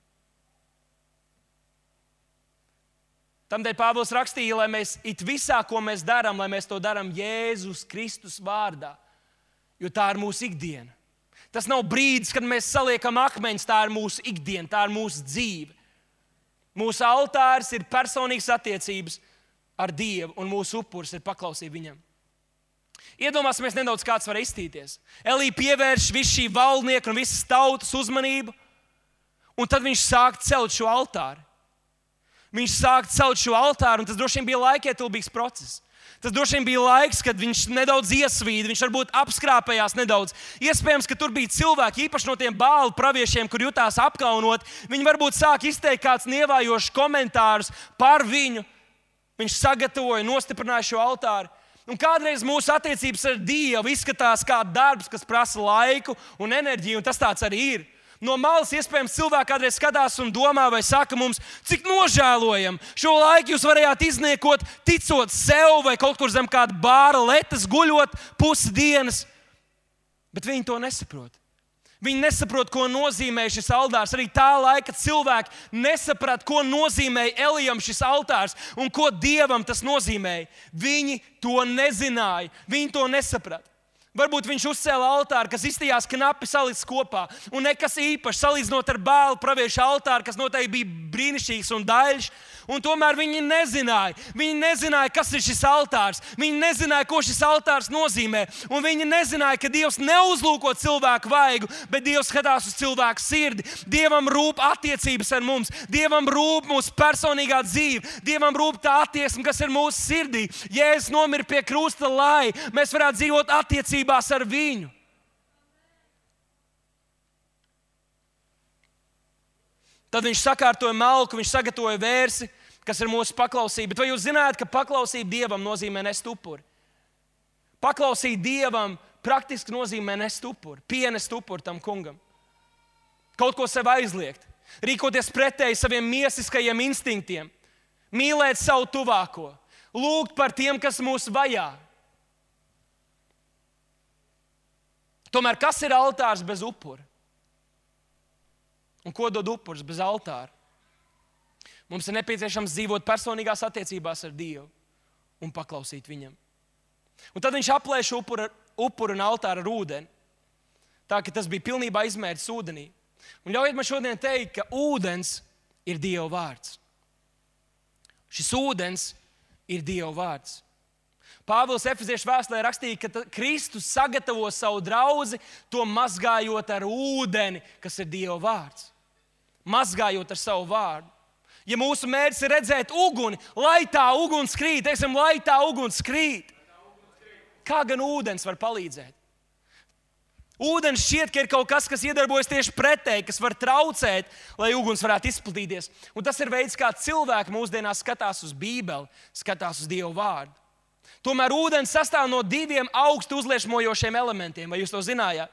Tādēļ Pāvils rakstīja, lai mēs it visā, ko mēs darām, lai mēs to darām Jēzus Kristus vārdā. Jo tā ir mūsu ikdiena. Tas nav brīdis, kad mēs saliekam akmeņus, tā ir mūsu ikdiena, tā ir mūsu dzīve. Mūsu altārs ir personīgas attiecības ar Dievu, un mūsu upuris ir paklausība viņam. Iedomāsimies nedaudz, kāds var izstīties. Elija pievērš visu šī valdnieka un visas tautas uzmanību, un tad viņš sāk celt šo altāri. Viņš sāk celt šo altāru, un tas droši vien bija laikietilpīgs process. Tas droši vien bija laiks, kad viņš nedaudz iesvīda, viņš varbūt apskrāpējās nedaudz. Iespējams, ka tur bija cilvēki, īpaši no tiem Bāla praviešiem, kur jutās apkaunot. Viņi varbūt sāk izteikt kāds nievājošs komentārus par viņu. Viņš sagatavoja, nostiprināja šo altāru. Un kādreiz mūsu attiecības ar Dievu izskatās kā darbs, kas prasa laiku un enerģiju, un tas tāds arī ir. No malas iespējams cilvēki kādreiz skatās un domā vai saka mums, cik nožēlojam. Šo laiku jūs varējāt izniekot, ticot sev vai kaut kur zem kāda bāra letes, guļot pusi dienas. Bet viņi to nesaprot. Viņi nesaprot, ko nozīmē šis altārs. Arī tā laika cilvēki nesaprata, ko nozīmē Elijam šis altārs un ko Dievam tas nozīmēja. Viņi to nezināja, viņi to nesaprata. Varbūt viņš uzcēla altāru, kas izstījās knapi salikts kopā, un nekas īpašs salīdzinot ar Bāla pravieša altāru, kas noteikti bija brīnišķīgs un daļš. Un tomēr viņi nezināja. Viņi nezināja, kas ir šis altārs. Viņi nezināja, ko šis altārs nozīmē. Un viņi nezināja, ka Dievs neuzlūko cilvēku vaigu, bet Dievs skatās uz cilvēku sirdi. Dievam rūp attiecības ar mums. Dievam rūp mūsu personīgā dzīve. Dievam rūp tā attieksme, kas ir mūsu sirdī. Jēzus nomira pie krusta, lai mēs varētu dzīvot attiecībās ar viņu. Tad viņš sakārtoja malku, viņš sagatavoja vērsi, kas ir mūsu paklausība. Bet vai jūs zināt, ka paklausība Dievam nozīmē nest upuri? Paklausīt Dievam praktiski nozīmē nest upuri, pienest upuri tam kungam. Kaut ko sev aizliegt, rīkoties pretēji saviem miesiskajiem instinktiem, mīlēt savu tuvāko, lūgt par tiem, kas mūs vajā. Tomēr kas ir altārs bez upura? Un ko dod upuris bez altāra? Mums ir nepieciešams dzīvot personīgās attiecībās ar Dievu un paklausīt viņam. Un tad viņš aplēš upuru, upuru un altāru ar ūdeni. Tā, ka tas bija pilnībā izmērts ūdenī. Un ļaujiet man šodien teikt, ka ūdens ir Dieva vārds. Šis ūdens ir Dieva vārds. Pāvils Efeziešu vēstulē rakstīja, ka Kristus sagatavo savu draudzi, to mazgājot ar ūdeni, kas ir Dieva vārds. Mazgājot ar savu vārdu. Ja mūsu mērķis ir redzēt uguni, lai tā uguns krīt, teiksim, lai tā uguns krīt. Kā gan ūdens var palīdzēt? Ūdens šķiet, ka ir kaut kas, kas iedarbojas tieši pretēji, kas var traucēt, lai uguns varētu izplatīties. Un tas ir veids, kā cilvēki mūsdienās skatās uz Bībeli, skatās uz Dieva vārdu. Tomēr ūdens sastāv no diviem augstu uzliesmojošiem elementiem. Vai jūs to zinājāt?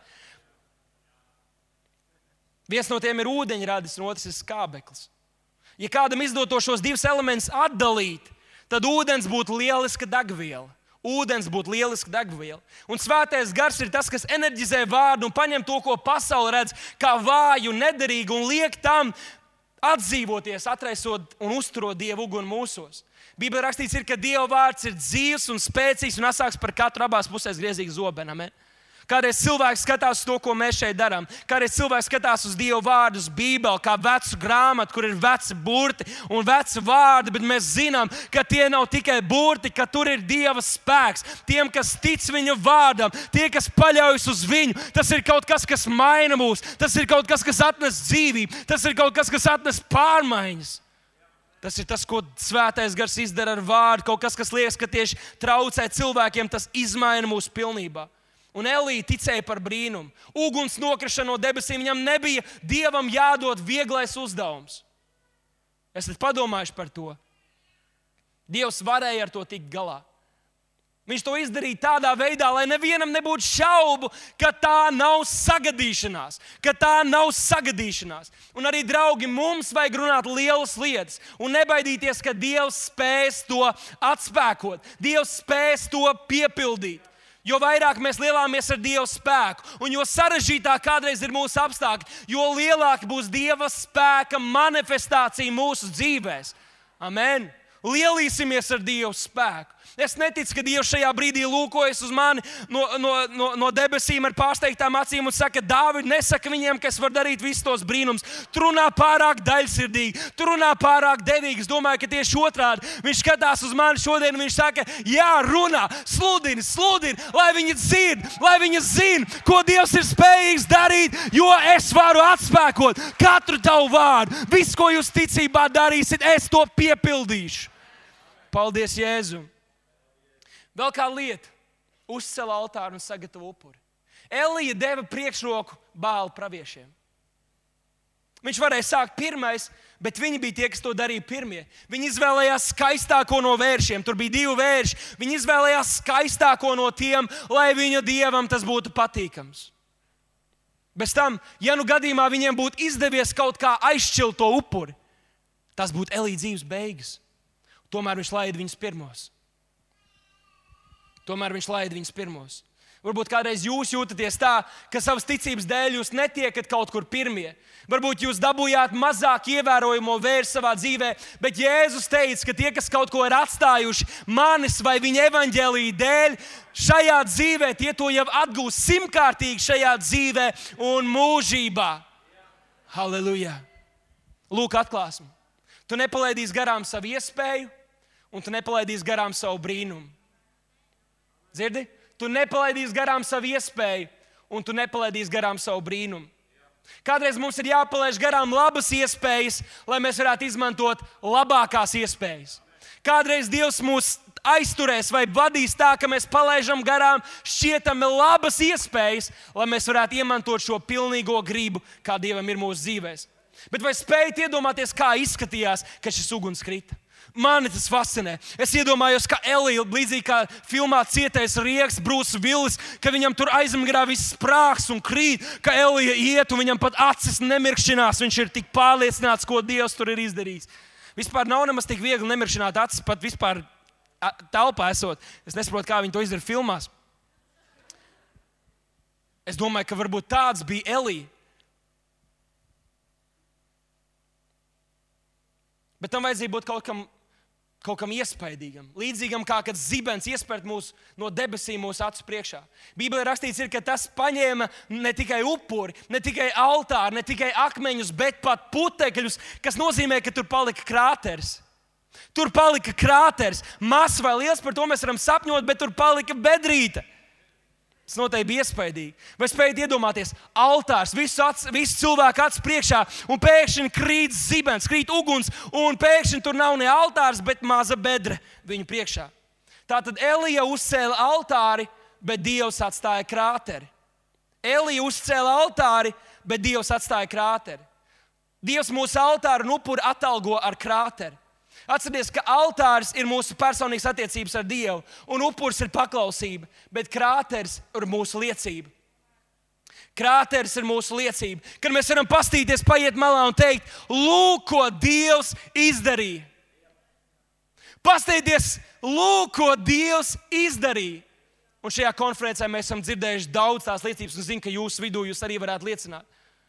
Viens no tiem ir ūdeņradis, un otrs ir skābeklis. Ja kādam izdoto šos divus elementus atdalīt, tad ūdens būtu lieliska degviela. Ūdens būtu lieliska degviela. Un svētais gars ir tas, kas enerģizē vārdu un paņem to, ko pasaule redz, kā vāju, nederīgu, un liek tam atdzīvoties, atraisot un uzturot Dievu uguni mūsos. Bībelē rakstīts, ir, ka Dieva vārds ir dzīvs un spēcīgs un asāks par katru abās pusēs griezīgu zobenu. Amen. Kādreiz cilvēks skatās uz to, ko mēs šeit darām. Kādreiz cilvēks skatās uz Dieva vārdu, uz Bībeli, kā vecu grāmatu, kur ir veci burti un veci vārdi, bet mēs zinām, ka tie nav tikai burti, ka tur ir Dieva spēks. Tiem, kas tic viņa vārdam, tie, kas paļaujas uz viņu, tas ir kaut kas, kas maina mūs, tas ir kaut kas, kas atnes dzīvību, tas ir kaut kas, kas atnes pārmaiņas. Tas ir tas, ko svētais gars izdara ar vārdu, kaut kas, kas liekas, ka tieši traucē cilvēkiem, tas izmaina mūs pilnībā. Un Elija ticēja par brīnumu. Uguns nokrišana no debesīm, viņam nebija Dievam jādod vieglais uzdevums. Esat padomājuši par to? Dievs varēja ar to tikt galā. Viņš to izdarīja tādā veidā, lai nevienam nebūtu šaubu, ka tā nav sagadīšanās. Ka tā nav sagadīšanās. Un arī, draugi, mums vajag runāt lielas lietas un nebaidīties, ka Dievs spēs to atspēkot. Dievs spēs to piepildīt. Jo vairāk mēs lielāmies ar Dieva spēku, un jo sarežģītāk kādreiz ir mūsu apstākļi, jo lielāka būs Dieva spēka manifestācija mūsu dzīvēs. Amen. Lielīsimies ar Dieva spēku. Es neticu, ka Dievs šajā brīdī lūkojas uz mani no, no, no, no debesīm ar pārsteigtām acīm un saka, Dāvid, nesaka viņiem, ka es varu darīt visus tos brīnums. Tu runā pārāk daļsirdīgi, tu runā pārāk devīgi. Es domāju, ka tieši otrādi viņš skatās uz mani šodien un viņš saka, jā, runā, sludini, sludini, lai viņi dzird, lai viņi zina, ko Dievs ir spējīgs darīt, jo es varu atspēkot katru tavu vārdu. Viss, ko jūs ticībā darīsiet, es to piepildīšu. Paldies, Jēzum. Vēl kā lieta, uzcēla altāru un sagatavo upuri. Elija deva priekšroku Bāla praviešiem. Viņš varēja sākt pirmais, bet viņi bija tie, kas to darīja pirmie. Viņi izvēlējās skaistāko no vēršiem. Tur bija divi vērši. Viņi izvēlējās skaistāko no tiem, lai viņa Dievam tas būtu patīkams. Bez tam, ja nu gadījumā viņiem būtu izdevies kaut kā aizšķilt to upuri, tas būtu Elija dzīves beigas. Tomēr viņš laida viņus pirmos. Tomēr viņš laida viņus pirmos. Varbūt kādreiz jūs jūtaties tā, ka savas ticības dēļ jūs netiekat kaut kur pirmie. Varbūt jūs dabūjāt mazāk ievērojamo vērsu savā dzīvē, bet Jēzus teica, ka tie, kas kaut ko ir atstājuši manis vai viņa evaņģēlija dēļ, šajā dzīvē tie to jau atgūs simtkārtīgi šajā dzīvē un mūžībā. Halleluja! Lūk, atklāsme. Tu nepalaidīsi garām savu iespēju, un tu nepalaidīsi garām savu brīnumu. Dzirdi? Tu nepalaidīsi garām savu iespēju, un tu nepalaidīsi garām savu brīnumu. Kādreiz mums ir jāpalaiž garām labas iespējas, lai mēs varētu izmantot labākās iespējas. Kādreiz Dievs mūs aizturēs vai vadīs tā, ka mēs palaižam garām šķietami labas iespējas, lai mēs varētu iemantot šo pilnīgo gribu, kā Dievam ir mūsu dzīvēs. Bet vai spējat iedomāties, kā izskatījās, kad šis uguns krita? Mani tas fascinē. Es iedomājos, ka Elija, līdzīgi kā filmā Cietais rieks, Brūss Villis, ka viņam tur aizmugurē viss sprāgs un krīt, ka Elija iet un viņam pat acis nemirkšķinās. Viņš ir tik pārliecināts, ko Dievs tur ir izdarījis. Vispār nav nemaz tik viegli nemirkšķināt acis, pat vispār telpā esot. Es nesaprotu, kā viņi to izdara filmās. Es domāju, ka varbūt tāds bija Elija. Bet tam vajadzēja būt kaut kam, kaut kam iespaidīgam. Līdzīgam kā, kad zibens iespērt mūs no debesīm mūsu acu priekšā. Bībelē rakstīts, ir, ka tas paņēma ne tikai upuri, ne tikai altāru, ne tikai akmeņus, bet pat putekļus, kas nozīmē, ka tur palika krāteris. Tur palika krāteris. Mazs vai liels, par to mēs varam sapņot, bet tur palika bedrīte. Tas noteikti bija iespaidīgi. Vai spējat iedomāties, altārs, visu, ac, visu cilvēku acu priekšā, un pēkšņi krīt zibens, krīt uguns, un pēkšņi tur nav ne altārs, bet maza bedre viņu priekšā. Tātad Elija uzcēla altāri, bet Dievs atstāja krāteri. Elija uzcēla altāri, bet Dievs atstāja krāteri. Dievs mūsu altāru un upuri atalgo ar krāteri. Atcerieties, ka altārs ir mūsu personīgas attiecības ar Dievu, un upuris ir paklausība, bet krāteris ir mūsu liecība. Krāteris ir mūsu liecība, kad mēs varam pastīties, paiet malā un teikt, lūk, ko Dievs izdarīja. Pastīties, lūk, ko Dievs izdarīja. Un šajā konferencē mēs esam dzirdējuši daudz tās liecības, un zinu, ka jūsu vidū jūs arī varētu liecināt.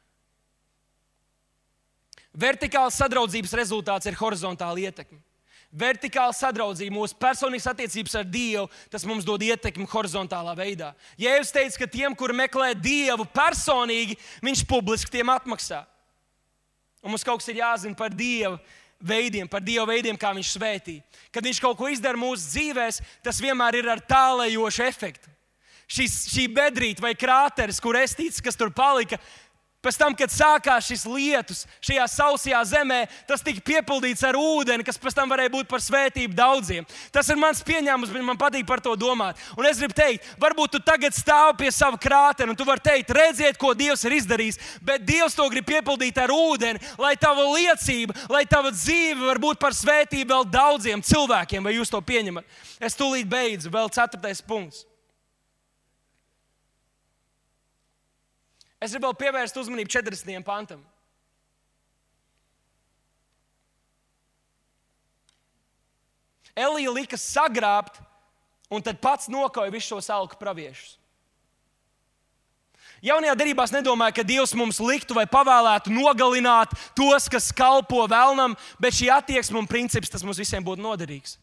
Vertikāla sadraudzības rezultāts ir horizontāla ietekme. Vertikāla sadraudzība, mūsu personīgas attiecības ar Dievu, tas mums dod ietekmi horizontālā veidā. Jēzus teica, ka tiem, kuri meklē Dievu personīgi, viņš publiski tiem atmaksā. Un mums kaut kas ir jāzina par Dievu veidiem, par Dievu veidiem, kā viņš svētī. Kad viņš kaut ko izdara mūsu dzīvēs, tas vienmēr ir ar tālējošu efektu. Šis, šī bedrīte vai krāteris, kur es ticu, kas tur palika, pēc tam, kad sākās šis lietus šajā sausajā zemē, tas tika piepildīts ar ūdeni, kas pēc tam varēja būt par svētību daudziem. Tas ir mans pieņēmums, bet man patīk par to domāt. Un es gribu teikt, varbūt tu tagad stāvi pie sava krātera, un tu vari teikt, redziet, ko Dievs ir izdarījis, bet Dievs to grib piepildīt ar ūdeni, lai tava liecība, lai tava dzīve var būt par svētību vēl daudziem cilvēkiem. Vai jūs to pieņemat? Es tūlīt beidzu, vēl ceturtais punkts. Es gribu vēl pievērst uzmanību četrdesmitajam pantam. Elija lika sagrābt, un tad pats nokauja visus šos alku praviešus. Jaunajā derībā es nedomāju, ka Dievs mums liktu vai pavēlētu nogalināt tos, kas kalpo velnam, bet šī attieksme un princips, tas mums visiem būtu noderīgs.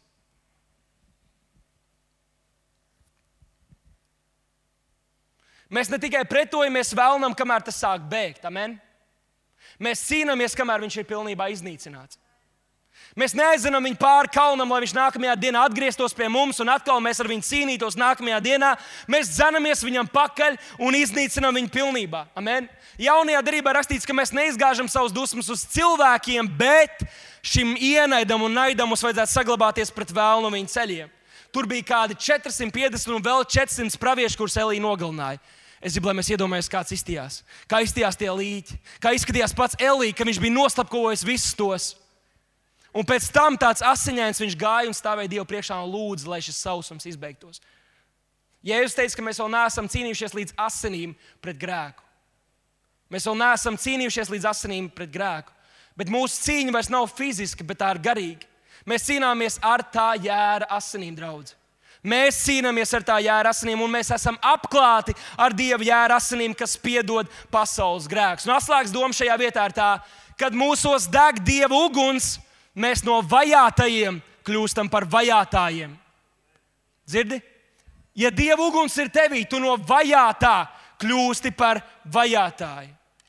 Mēs ne tikai pretojamies velnam, kamēr tas sāk bēgt, amen? Mēs cīnāmies, kamēr viņš ir pilnībā iznīcināts. Mēs neaizinām viņu pāri kalnam, lai viņš nākamajā dienā atgrieztos pie mums, un atkal mēs ar viņu cīnītos nākamajā dienā. Mēs dzenamies viņam pakaļ un iznīcinām viņu pilnībā, amen? Jaunajā derībā rakstīts, ka mēs neizgāžam savus dusmas uz cilvēkiem, bet šim ienaidam un naidam mums vajadzētu saglabāties pret velnu un viņa ceļiem. Tur bija kādi četri simti piecdesmit un vēl četri simti pravieši, kurus Elija nogalināja. Es gribu, lai mēs iedomājamies, kāds izstījās. Kā izstījās tie līķi. Kā izskatījās pats Elija, ka viņš bija noslapkavojis visus tos. Un pēc tam tāds asiņains viņš gāja un stāvēja Dievu priekšā un lūdza, lai šis sausums izbeigtos. Jēzus teica, ka mēs vēl neesam cīnījušies līdz asinīm pret grēku. Mēs vēl neesam cīnījušies līdz asinīm pret grēku. Bet mūsu cīņa vairs nav fiziska, bet tā ir garīga. Mēs cīnāmies ar tā jēra asinīm, draudzi. Mēs cīnāmies ar tā jēra asinīm, un mēs esam apklāti ar Dieva jēra asinīm, kas piedod pasaules grēkus. Un atslēgas doma šajā vietā ir tā, kad mūsos deg Dieva uguns, mēs no vajātajiem kļūstam par vajātājiem. Dzirdi? Ja Dieva uguns ir tevī, tu no vajātā kļūsti par vajātāju.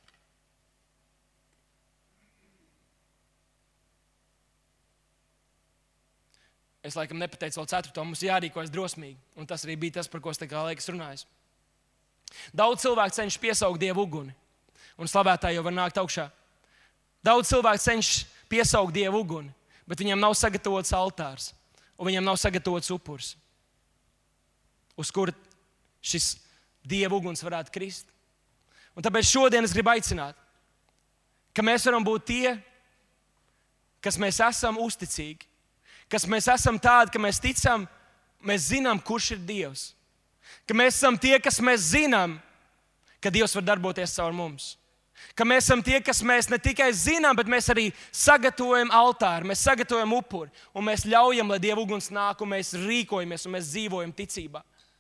Es laikam nepateicu vēl ceturto, mums jārīkojas drosmīgi. Un tas arī bija tas, par ko es tā kā laikas runāju. Daudz cilvēku cenšas piesaukt Dievu uguni. Un slavētāji jau var nākt augšā. Daudz cilvēku cenšas piesaukt Dievu uguni, bet viņiem nav sagatavots altārs. Un viņiem nav sagatavots upurs, uz kura šis Dieva uguns varētu krist. Un tāpēc šodien es gribu aicināt, ka mēs varam būt tie, kas mēs esam uzticīgi. Kas mēs esam tādi, ka mēs ticam, mēs zinām, kurš ir Dievs. Ka mēs esam tie, kas mēs zinām, ka Dievs var darboties caur mums. Ka mēs esam tie, kas mēs ne tikai zinām, bet mēs arī sagatavojam altāru, mēs sagatavojam upuri. Un mēs ļaujam, lai Dieva uguns nāk, un mēs rīkojamies, un mēs dzīvojam ticībā.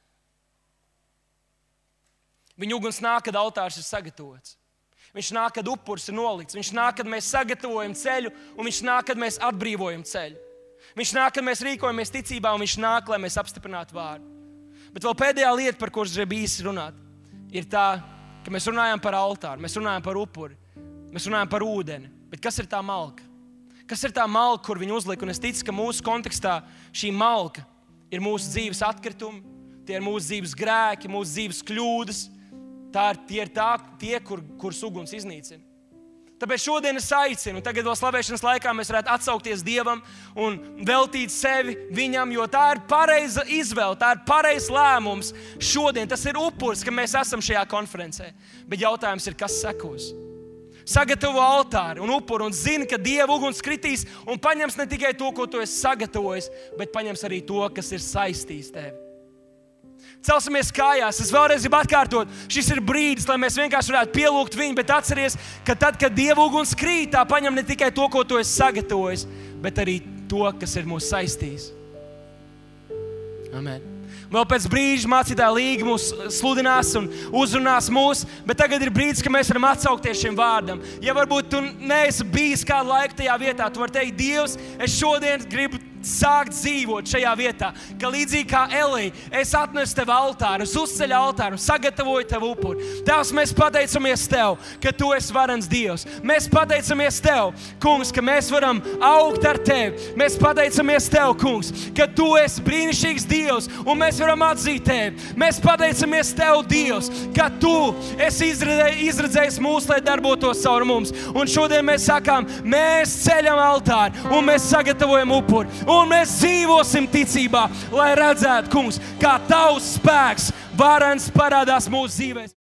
Viņa uguns nāk, kad altārs ir sagatavots. Viņš nāk, kad upuris ir nolikts. Viņš nāk, kad mēs sagatavojam ceļu, un viņš nāk, kad mēs atbrīvojam ceļu. Viņš nāk, kad mēs rīkojamies ticībā, un viņš nāk, lai mēs apstiprinātu vārdu. Bet vēl pēdējā lieta, par ko es gribu īsi runāt, ir tā, ka mēs runājam par altāru, mēs runājam par upuri, mēs runājam par ūdeni. Bet kas ir tā malka? Kas ir tā malka, kur viņi uzlika? Un es ticu, ka mūsu kontekstā šī malka ir mūsu dzīves atkritumi, tie ir mūsu dzīves grēki, mūsu dzīves kļūdas. Tā ir, tie ir tā, tie, kur, kurus uguns iznīcina. Tāpēc šodien es aicinu, un tagad vēl slavēšanas laikā mēs varētu atsaukties Dievam un veltīt sevi Viņam, jo tā ir pareiza izvēle, tā ir pareizs lēmums. Šodien tas ir upuris, ka mēs esam šajā konferencē. Bet jautājums ir, kas sekos? Sagatavo altāri un upuri un zini, ka Dieva uguns kritīs un paņems ne tikai to, ko tu esi sagatavojis, bet paņems arī to, kas ir saistījis tevi. Celsimies kājās. Es vēlreiz gribu atkārtot, šis ir brīdis, lai mēs vienkārši varētu pielūgt Viņu, bet atceries, ka tad, kad Dieva uguns krīt, tā paņem ne tikai to, ko tu esi sagatavojis, bet arī to, kas ir mūs saistījis. Amen. Vēl pēc brīža mācītāja Līga mūs sludinās un uzrunās mūs, bet tagad ir brīdis, ka mēs varam atsaukties šim vārdam. Ja varbūt tu neesi bijis kādu laiku tajā vietā, tu vari teikt, Dievs, es šodien gribu sākt dzīvot šajā vietā, ka līdzīgi kā Elija, es atnesu tev altāru, es uzceļu altāru, sagatavoju tev upuri. Tēvs, mēs pateicamies tev, ka tu esi varens Dievs. Mēs pateicamies tev, kungs, ka mēs varam augt ar tevi. Mēs pateicamies tev, kungs, ka tu esi brīnišķīgs Dievs, un mēs varam atzīt tevi. Mēs pateicamies tev, Dievs, ka tu esi izredzējis mūs, lai darbotos caur mums. Un šodien mēs sakām, mēs ceļam altāru, un mēs sagatavojam upuri. Un mēs dzīvosim ticībā, lai redzētu, kungs, kā tavs spēks varens parādās mūsu dzīvēs.